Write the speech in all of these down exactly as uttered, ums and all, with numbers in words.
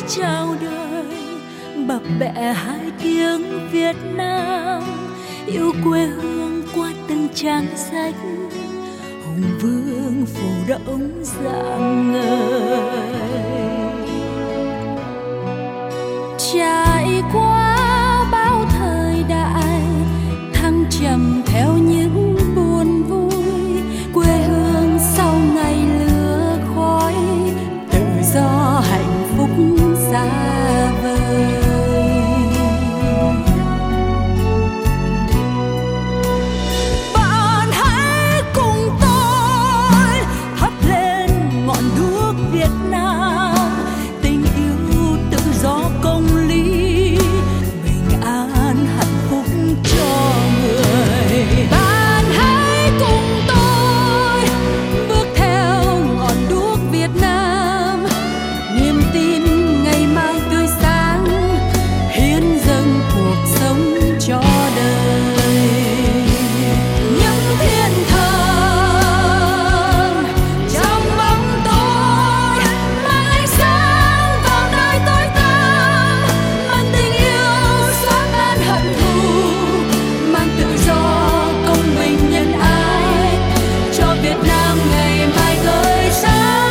chào đời, bập bẹ hai tiếng Việt Nam, yêu quê hương qua từng trang sách, hùng vương phù đổng dạng ngời. Trải qua bao thời đại, thăng trầm theo những buồn vui, quê hương sau ngày lửa khói, tự do hạnh phúc xa vời. Bạn hãy cùng tôi thắp lên ngọn đuốc Việt Nam, tình yêu tự do công lý, bình an hạnh phúc cho người. Bạn hãy cùng tôi bước theo ngọn đuốc Việt Nam, niềm tin ngày mai tươi sáng, hiến dâng cuộc sống cho đời. Những thiên thần trong bóng tối mang ánh sáng vào nơi tối tăm, mang tình yêu xóa tan hận thù, mang tự do công bình nhân ái cho Việt Nam ngày mai tươi sáng.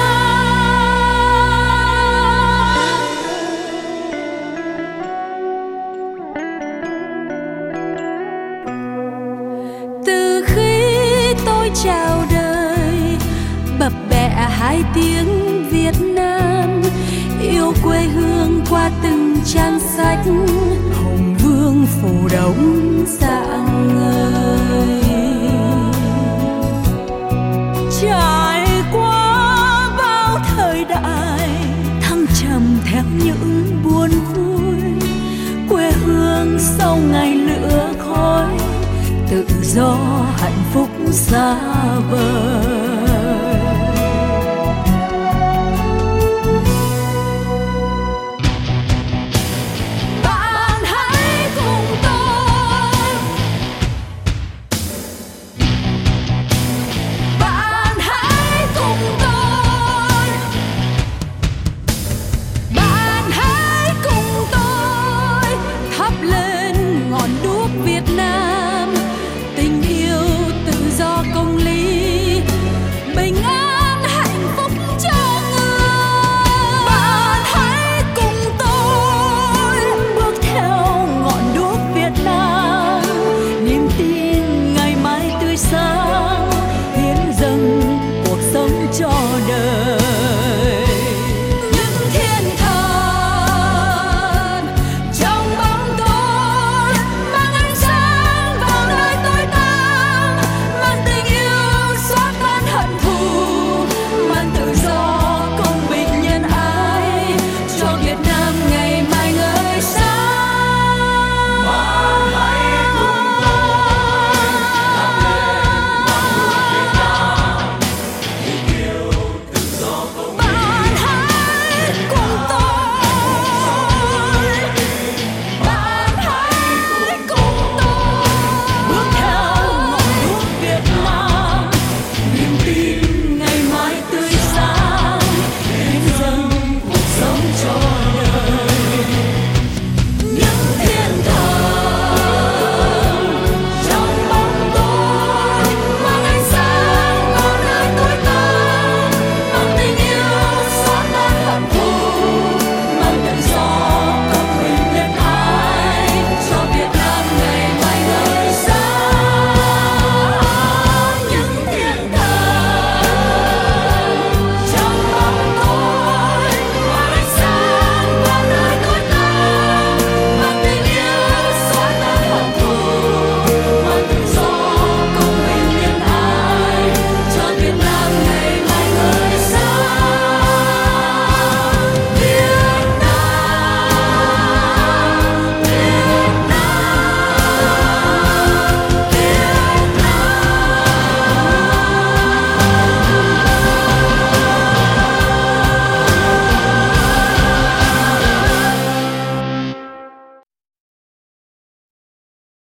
Từ khi tôi chào đời, bập bẹ hai tiếng Việt Nam, yêu quê hương qua từng trang sách, hùng vương phù đổng dạng ngời. Trải qua bao thời đại, thăng trầm theo những buồn vui, quê hương sau ngày lửa khói, tự do hạnh phúc xa